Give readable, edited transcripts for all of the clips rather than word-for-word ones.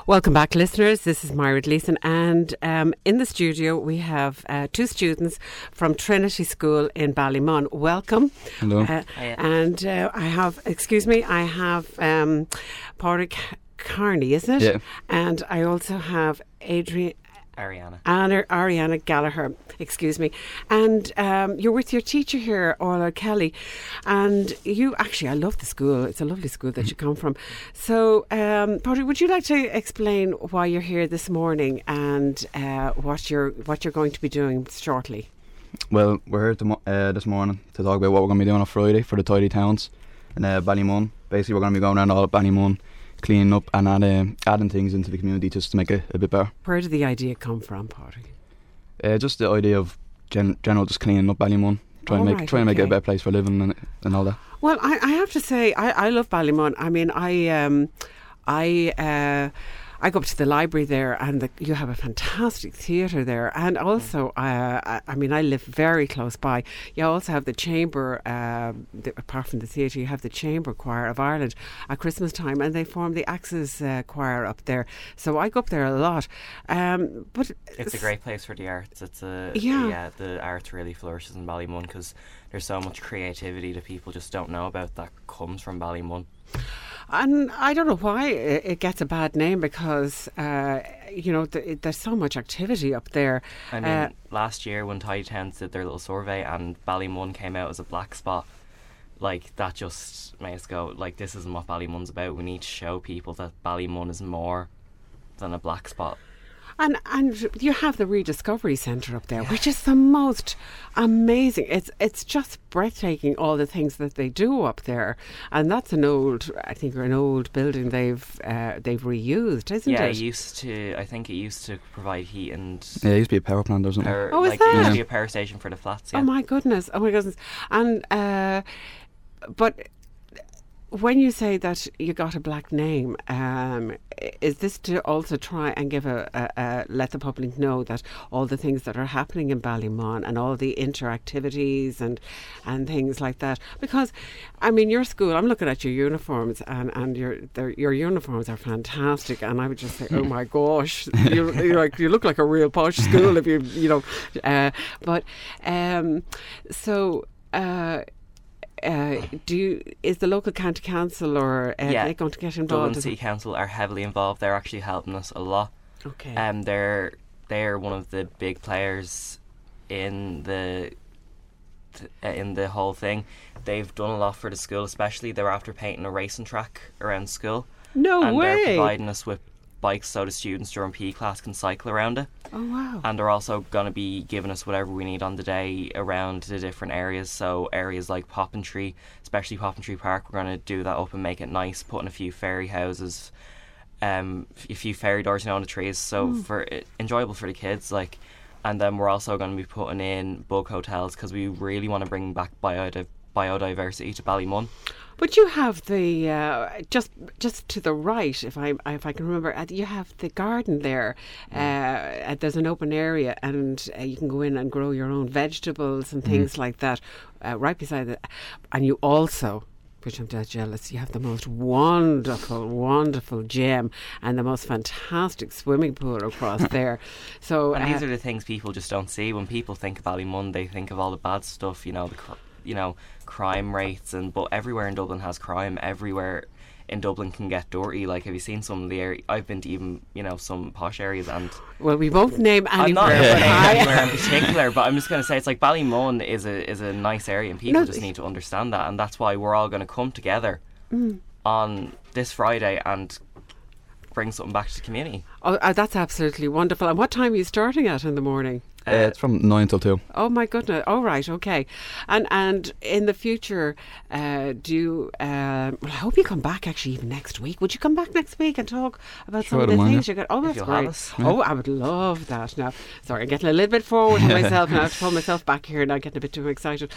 Welcome back, listeners. This is Myra Gleeson, and in the studio we have two students from Trinity School in Ballymun. Welcome. Hello. And I have Pádraig Carney, isn't it? Yeah. And I also have Ariana Gallagher, excuse me. And you're with your teacher here, Orla Kelly. And you, actually, I love the school. It's a lovely school that you come from. So, Pádraig, would you like to explain why you're here this morning and what you're going to be doing shortly? Well, we're here this morning to talk about what we're going to be doing on Friday for the Tidy Towns in Ballymun. Basically, we're going to be going around all of Ballymun, cleaning up and adding things into the community just to make it a bit better. Where did the idea come from, Pádraig? Just the idea of general just cleaning up Ballymun, trying to make it a better place for living and all that. Well, I have to say, I love Ballymun. I mean, I go up to the library there, and you have a fantastic theatre there. And also, I live very close by. You also have the chamber, apart from the theatre, you have the Chamber Choir of Ireland at Christmas time, and they form the Axes Choir up there. So I go up there a lot. But it's a great place for the arts. The arts really flourishes in Ballymun because there's so much creativity that people just don't know about that comes from Ballymun. And I don't know why it gets a bad name because, there's so much activity up there. I mean, last year when Tidy Towns did their little survey and Ballymun came out as a black spot, like, that just made us go, like, this isn't what Ballymun's about. We need to show people that Ballymun is more than a black spot. And you have the Rediscovery Centre up there, which is the most amazing. It's just breathtaking, all the things that they do up there. And that's an old building they've reused, isn't it? Yeah, I think it used to provide heat and... Yeah, it used to be a power plant or something. Is that? It used to be a power station for the flats, yeah. Oh my goodness. And, but... when you say that you got a black name, is this to also try and give let the public know that all the things that are happening in Ballymun and all the interactivities and things like that? Because, I mean, your school, I'm looking at your uniforms and your uniforms are fantastic, and I would just say, oh my gosh, you look like a real posh school if is the local county council or they going to get involved? Dublin City Council are heavily involved. They're actually helping us a lot. Okay. They're one of the big players in the whole thing. They've done a lot for the school, especially they're after painting a racing track around school. No and way. They're providing us with bikes so the students during PE class can cycle around it. Oh wow. And they're also going to be giving us whatever we need on the day around the different areas. So areas like Poppintree, especially Poppintree Park, we're going to do that up and make it nice, putting a few fairy houses, a few fairy doors on the trees, so for enjoyable for the kids, like. And then we're also going to be putting in bug hotels because we really want to bring back biodiversity to Ballymun. But you have the just to the right, if I can remember, you have the garden there. There's an open area, and you can go in and grow your own vegetables and things like that, right beside it. And you also, which I'm dead jealous, you have the most wonderful gym and the most fantastic swimming pool across there. So, and these are the things people just don't see. When people think of Ballymun, they think of all the bad stuff, crime rates, but everywhere in Dublin has crime. Everywhere in Dublin can get dirty. Like, have you seen some of the area? I've been to even some posh areas, and well, we won't name anywhere. I'm not naming anywhere in particular, but I'm just going to say it's like Ballymun is a nice area, and people just need to understand that, and that's why we're all going to come together on this Friday and bring something back to the community. Oh, that's absolutely wonderful. And what time are you starting at in the morning? It's from 9 till 2. Oh my goodness! Oh right, okay. And in the future, I hope you come back actually even next week. Would you come back next week and talk about some of the things you got? Oh, that's great. Oh, I would love that. Now, sorry, I'm getting a little bit forward to myself now. I have to pull myself back here now. Getting a bit too excited.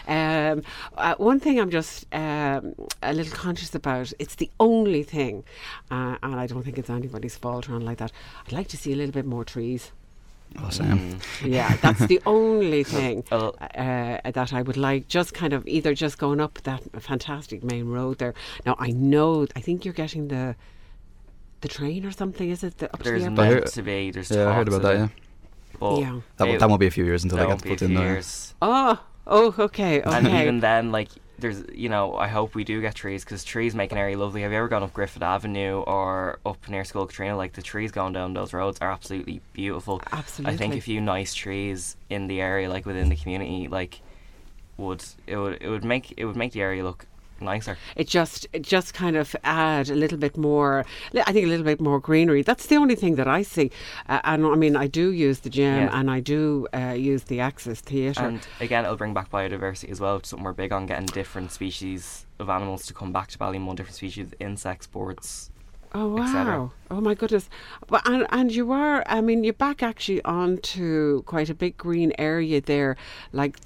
One thing I'm just a little conscious about. It's the only thing, and I don't think it's anybody's fault or anything like that. I'd like to see a little bit more trees. Oh, Sam. Yeah, that's the only thing that I would like. Just kind of either just going up that fantastic main road there. Now, I think you're getting the the train or something? Is it up There's to the meant airport? to be. There's Yeah, I heard talks about of that. it, Yeah, but Yeah. that won't be a few years until that that won't gets be a put in few there. years. Oh, okay. And even then, like, there's, you know, I hope we do get trees, because trees make an area lovely. Have you ever gone up Griffith Avenue or up near Skull Katrina? Like, the trees going down those roads are absolutely beautiful. Absolutely. I think a few nice trees in the area, like within the community, like would make the area look nicer. It just kind of add a little bit more. I think a little bit more greenery. That's the only thing that I see. And I mean, I do use the gym, Yeah. and I do use the Access Theatre. And again, it'll bring back biodiversity as well. Something we're big on, getting different species of animals to come back to Ballymun, different species of insects, birds. Oh etc. wow! Oh my goodness! But and you are. I mean, you're back actually onto quite a big green area there, like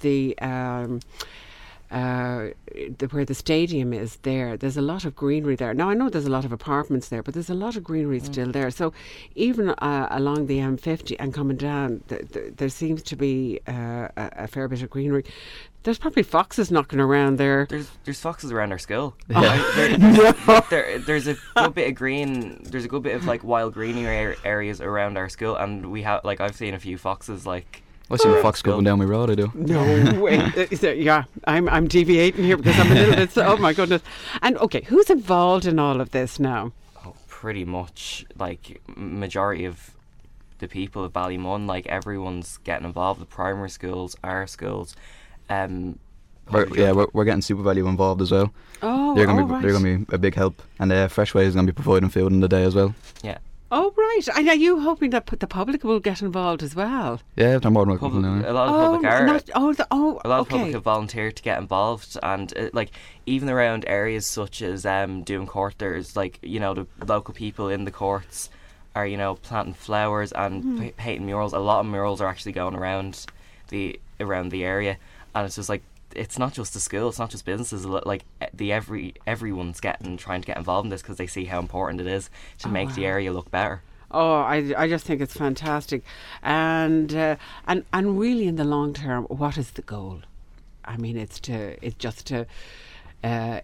where the stadium is there. There's a lot of greenery there. Now I know there's a lot of apartments there, but there's a lot of greenery still there. So even along the M50 and coming down, there seems to be a fair bit of greenery. There's probably foxes knocking around there. There's foxes around our school. Yeah. There's a good bit of green. There's a good bit of like wild greenery areas around our school, and we have, like, I've seen a few foxes, like. I see a fox going down my road. I do. No way. Yeah, I'm deviating here because I'm a little bit. Oh my goodness! And okay, who's involved in all of this now? Oh, pretty much, like, majority of the people of Ballymun, like, everyone's getting involved. The primary schools, our schools. We're getting Super Value involved as well. Oh, They're gonna right. be a big help, and Freshway is gonna be providing food in the day as well. Yeah. Oh right. And are you hoping that the public will get involved as well? Yeah, they're more than welcome Public, now. a lot of public are. A A lot of public have volunteered to get involved, and like, even around areas such as doing court, there's, like, you know, the local people in the courts are, you know, planting flowers and painting murals. A lot of murals are actually going around the area, and it's just like, it's not just the school, it's not just businesses. Like, everyone's trying to get involved in this because they see how important it is to make the area look better. Oh, I just think it's fantastic, and really in the long term, what is the goal? I mean, it's just to add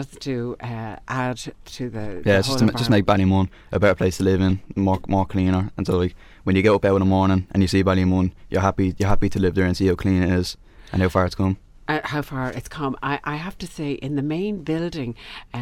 to the It's just make Ballymun a better place to live in, more cleaner. And so, like, when you get up out in the morning and you see Ballymun, you're happy to live there and see how clean it is and how far it's come. How far it's come. I have to say, in the main building,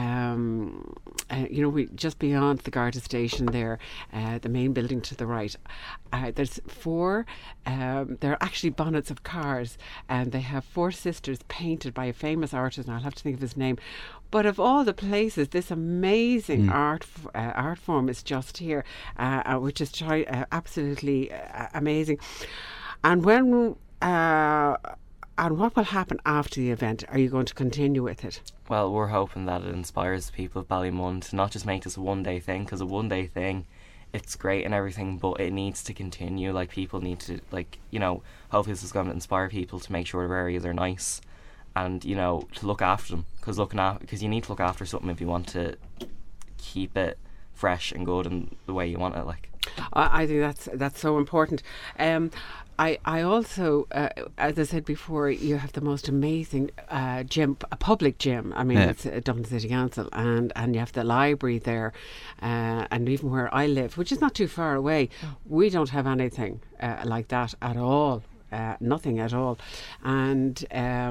we just beyond the Garda station there, the main building to the right, there's four, they're actually bonnets of cars, and they have four sisters painted by a famous artist, and I'll have to think of his name. But of all the places, this amazing art form is just here, which is absolutely amazing. And when... and what will happen after the event? Are you going to continue with it? Well, we're hoping that it inspires the people of Ballymun to not just make this a one-day thing, because a one-day thing, it's great and everything, but it needs to continue. Like, people need to, like, you know, hopefully this is going to inspire people to make sure their areas are nice, and, you know, to look after them, because you need to look after something if you want to keep it fresh and good and the way you want it, like. I think that's so important. I also, as I said before, you have the most amazing gym, a public gym. I mean, it's Dublin City Council, and you have the library there, and even where I live, which is not too far away, we don't have anything like that at all, nothing at all. And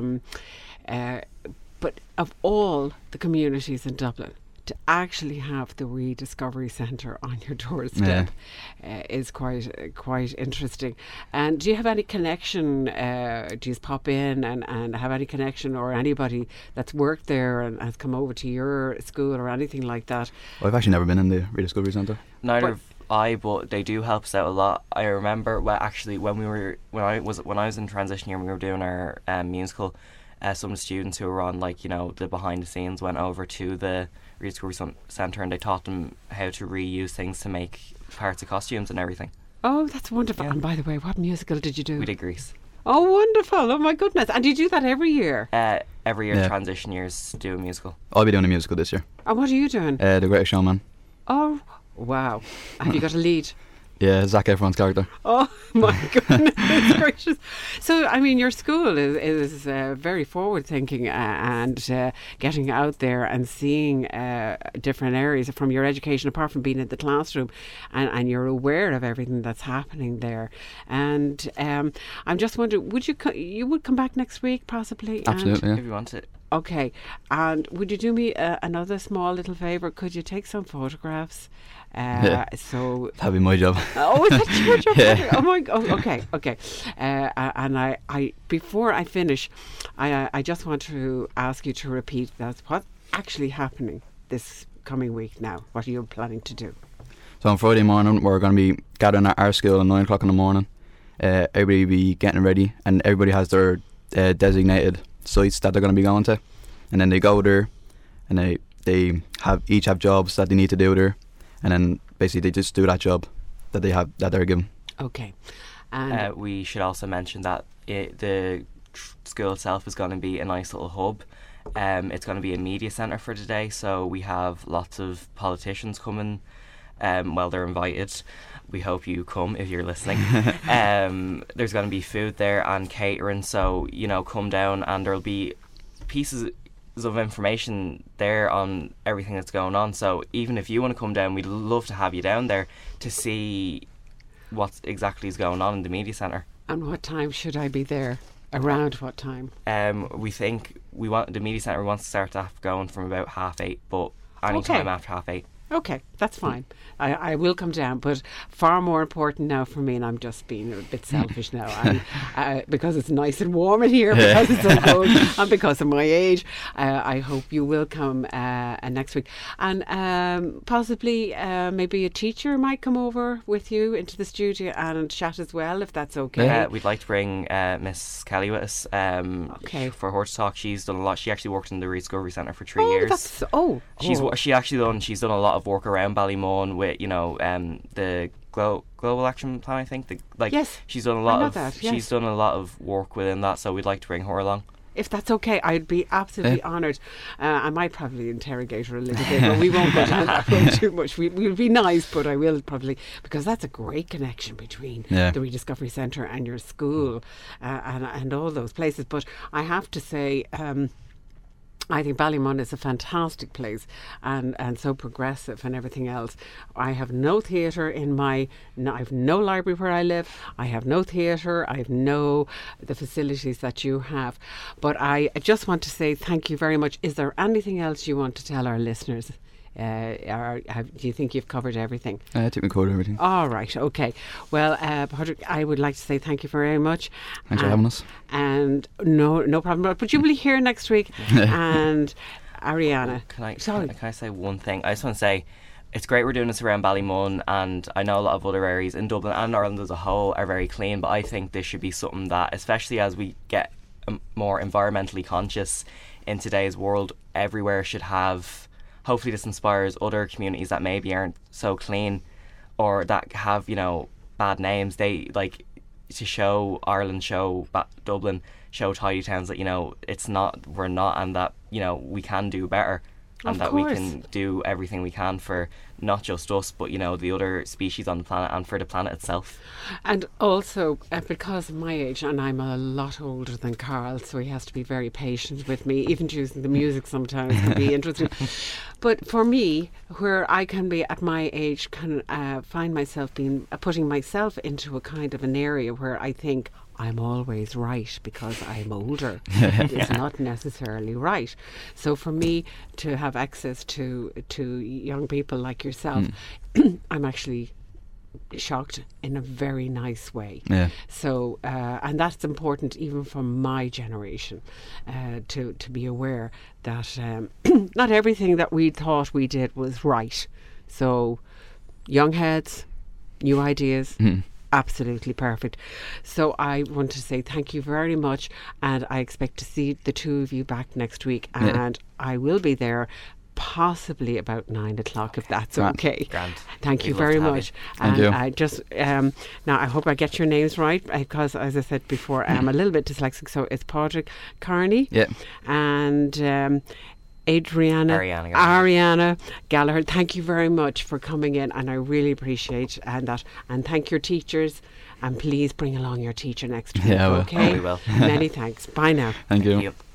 but of all the communities in Dublin, to actually have the Rediscovery Centre on your doorstep is quite interesting. And do you have any connection? Do you just pop in and have any connection, or anybody that's worked there and has come over to your school or anything like that? Well, I've actually never been in the Rediscovery Centre. Neither have I, but they do help us out a lot. I remember, when I was in transition year, and we were doing our musical. Some of the students who were on, like, you know, the behind the scenes went over to the Rediscovery Centre, and they taught them how to reuse things to make parts of costumes and everything. Oh, that's wonderful. And by the way, what musical did you do? We did Grease. Oh, wonderful. Oh my goodness. And do you do that every year? Every year, transition years do a musical. I'll be doing a musical this year. And what are you doing? The Greatest Showman. Oh, wow. Have you got a lead? Yeah, Zac Efron's character. Oh my goodness gracious! So I mean, your school is very forward thinking and getting out there and seeing different areas from your education, apart from being in the classroom, and you're aware of everything that's happening there. And I'm just wondering, would you would come back next week possibly? Absolutely, If you want it. Okay, and would you do me another small little favour? Could you take some photographs? So that'd be my job. oh, is that your job? Yeah. Oh my god. Okay. And I before I finish, I just want to ask you to repeat that's what's actually happening this coming week. Now, what are you planning to do? So on Friday morning, we're going to be gathering at our school at 9 o'clock in the morning. Everybody will be getting ready, and everybody has their designated sites that they're going to be going to, and then they go there, and they each have jobs that they need to do there, and then basically they just do that job that they're given. Okay. And We should also mention that the school itself is going to be a nice little hub. It's going to be a media centre for today, so we have lots of politicians coming. They're invited. We hope you come if you're listening. There's going to be food there and catering, so come down, and there'll be pieces of information there on everything that's going on. So even if you want to come down, we'd love to have you down there to see what exactly is going on in the media centre. and what time should I be there? Around what time? We think the media centre wants to start that going from about 8:30, but any Okay. time after 8:30. Okay, that's fine. I will come down, but far more important now for me, and I'm just being a bit selfish now, because it's nice and warm in here, because it's so cold, and because of my age. I hope you will come next week, and possibly maybe a teacher might come over with you into the studio and chat as well, if that's okay. We'd like to bring Miss Kelly with us for her to talk. She's done a lot. She actually worked in the Rediscovery Centre for 3 years. She's done a lot of work around Ballymun with the Global Action Plan. I think yes, she's done a I know lot that, yes. she's done a lot of work within that. So we'd like to bring her along. If that's okay, I'd be absolutely honoured. I might probably interrogate her a little bit, but we won't go down that road too much. We'll be nice, but I will probably, because that's a great connection between the Rediscovery Centre and your school and all those places. But I have to say, I think Ballymun is a fantastic place and so progressive and everything else. I have no theatre I have no library where I live. I have no theatre. I have the facilities that you have. But I just want to say thank you very much. Is there anything else you want to tell our listeners? Do you think you've covered everything? I think we covered everything. All right, okay. Well, Padraig, I would like to say thank you very much. Thanks for having us. And no problem. But you'll be here next week. And Ariana. Can I say one thing? I just want to say it's great we're doing this around Ballymun, and I know a lot of other areas in Dublin and Ireland as a whole are very clean, but I think this should be something that, especially as we get more environmentally conscious in today's world, everywhere should have. Hopefully this inspires other communities that maybe aren't so clean or that have, bad names. They to show Ireland, show Dublin, show tidy towns that, we're not, and that, we can do better. And that we can do everything we can for not just us, but the other species on the planet and for the planet itself. And also because of my age, and I'm a lot older than Carl, so he has to be very patient with me. Even choosing the music sometimes can be interesting. But for me, where I can be at my age, can find myself putting myself into a kind of an area where I think I'm always right because I'm older. It's not necessarily right. So for me to have access to young people like yourself, I'm actually shocked in a very nice way. Yeah. So and that's important even for my generation, to be aware that not everything that we thought we did was right. So young heads, new ideas. Absolutely perfect. So I want to say thank you very much, and I expect to see the two of you back next week, and I will be there possibly about 9 o'clock if that's okay. Grand. Thank you very much. Thank you. I just now I hope I get your names right, because as I said before, I'm a little bit dyslexic. So it's Padraig Carney, Yeah. and Ariana Gallagher, thank you very much for coming in, and I really appreciate that. And thank your teachers, and please bring along your teacher next week. Yeah, I will. Okay, We will. Many thanks. Bye now. Thank you. Thank you.